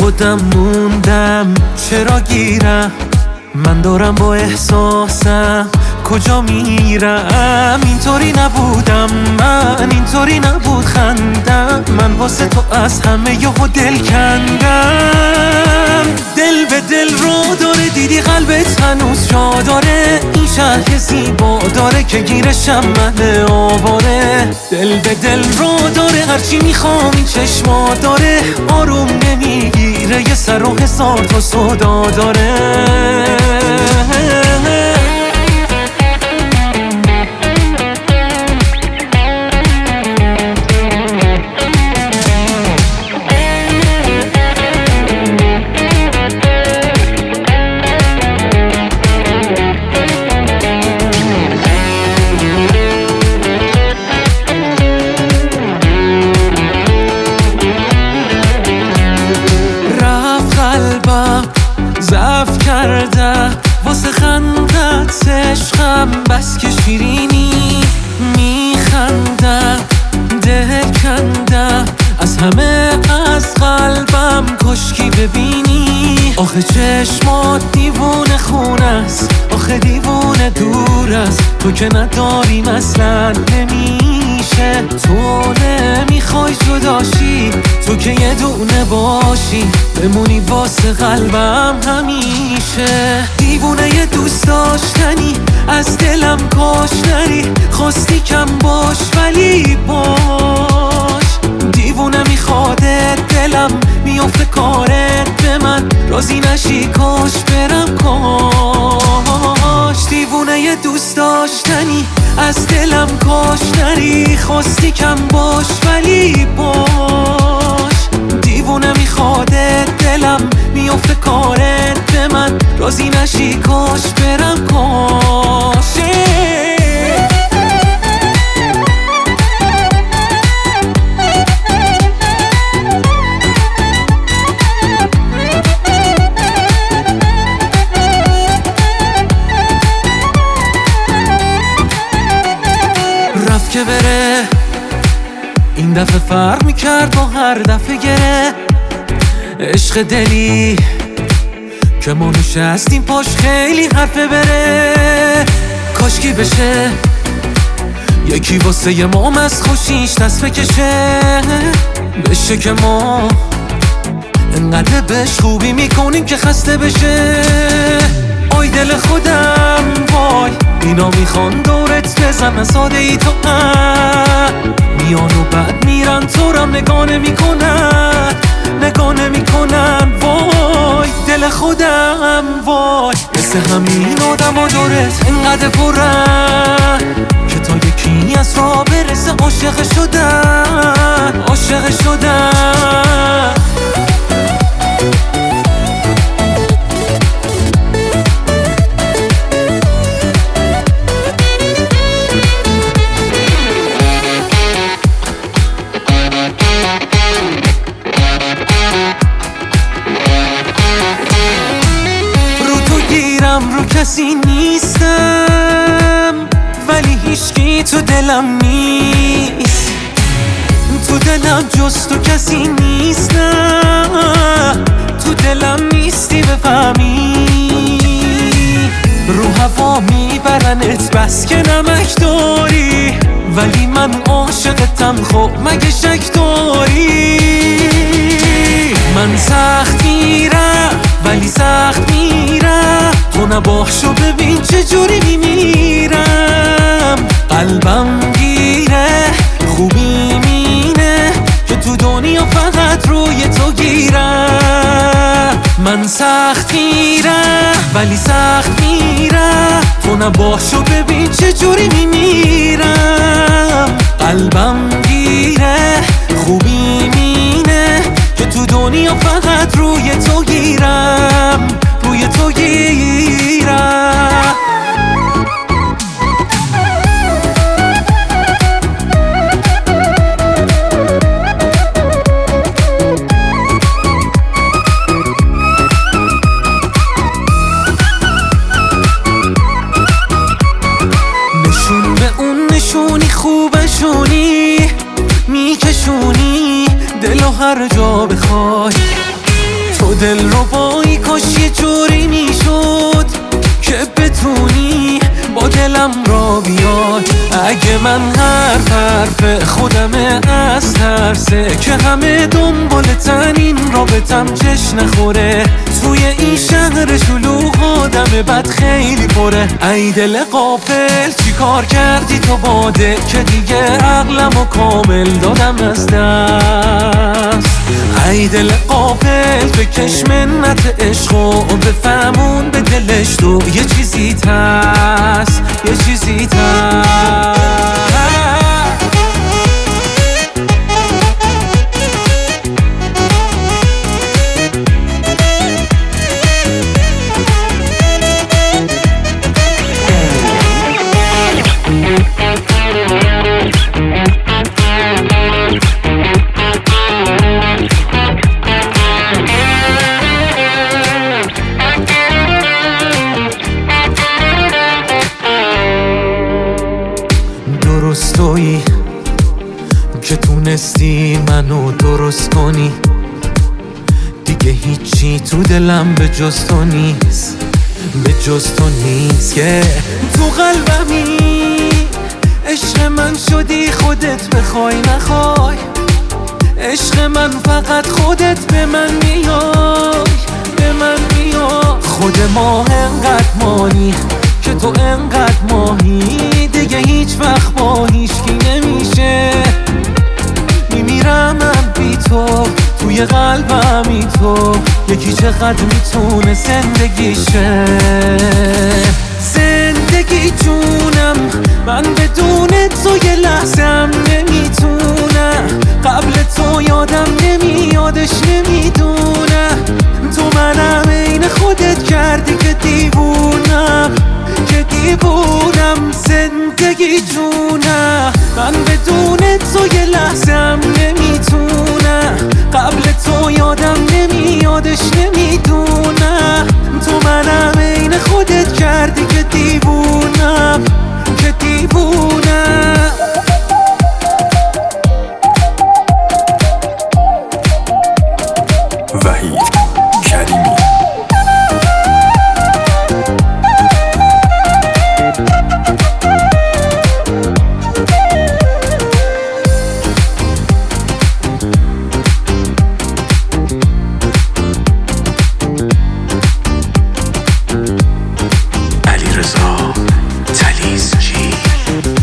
خودم موندم چرا گیرم، من دارم با احساسم کجا میرم. اینطوری نبودم من، اینطوری نبود خندم، من واسه تو از همه یهو دل کندم. دل به دل رو داره، دیدی قلبت هنوز جا داره، این شهر زیبا داره که گیرشم من آواره. دل به دل رو داره، هرچی میخوام این چشما داره، آروم نمیگیره، یه سر و هزار تا صدا داره. ضعف کرده واسه خندت عشقم، بس که شیرینی میخنده، دل کنده از همه از قلبم، کشکی ببینی. آخه چشمات دیوونه خونه است، آخه دیوونه دور است، تو که نداری مثلا نمیشه. تو نمیخوای جداشی، تو که یه دونه باشی، بمونی واسه قلبم همیشه. دیوونه یه دوست داشتنی، از دلم کاش نری، خواستی کم باش ولی باش. دیوونه میخوادت دلم، میافته کارت به من، راضی نشی کاش برم کاش. دیوونه یه دوست داشتنی، از دلم کاش نری، خواستی کم باش ولی باش. دیوونه میخوادت دلم، میافته کارت به من، راضی نشی کاش برم کاش. رفت که بره، این دفعه فرق میکرد با هر دفعه گره. عشق دلی که ما نشستیم پاش خیلی حرفه بره. کاشکی بشه یکی واسه یه مام از خوشیش دست بکشه، بشه که ما انقدر بهش خوبی میکنیم که خسته بشه. آی دل خودم وای، اینا میخوان دورت بزنن ساده ای تو میان و بعد میرن، تو رم نگاه نمیکنن، نگاه نمیکنن. وای دل خودم وای، مثل همین آدم ها دورت انقدر پرن که تا یکی از راه برسه عاشق شدن، عاشق شدن. رو کسی نیستم ولی هیچکی تو دلم نیست، تو دلم جز تو کسی نیست، نه تو دلم نیستی بفهمی. رو هوا میبرنت بس که نمک داری، ولی من عاشقتم خب مگه شک داری. من سخت میرم ولی سخت میرم، تو نباشو ببین چجوری میمیرم. قلبم گیره خوبی مینه که تو دنیا فقط روی تو گیرم. من سخت میرم ولی سخت میرم، تو نباشو ببین چجوری میمیرم. قلبم گیره خوبی مینه که تو دنیا فقط روی تو گیرم، روی تو گیرم. نشون به اون نشونی خوبشونی، میکشونی دلو هر جا بخوای، تو دل رو بایی کاش یه جوری میشد که بتونی با دلم را بیاد. اگه من حرف خودمه از ترسه که همه دنبالتن این رابطم چش نخوره. توی این شهر شلوغ آدم بد خیلی پره. ای دل غافل چی کار کردی تو باده که دیگه عقلمو کامل دادم از دست. ای دل غافل بکش منت عشق و بفهمون به دلش تو یه چیزی هست، یه چیزی هست. درستویی که تونستی منو درست کنی. دیگه هیچی تو دلم به جز تو نیست، به جز تو نیست. که تو قلبمی عشق من شدی خودت بخوای نخوای. عشق من فقط خودت به من میای، به من میای. خود ما انقدر مانی که تو انقدر ماهی. دیگه هیچ وقت با هیچکی نمیشه. میمیرم من بی تو، توی قلبمی تو. یکی چقدر میتونه زندگیشه. زندگی جونم من بدون تو یه لحظم نمیتونم. قبل تو یادم نمیادش نمیدونم. تو منم عین خودت کردی که دیوونم، که دیوونم. زندگی جونم من بدون تو یه لحظم نمیتونم. قبل تو یادم نمیادش نمیدونم. تو منم عین خودت کردی که دیوونم، که دیوونم. وحید کریمی. علیرضا تلیسچی.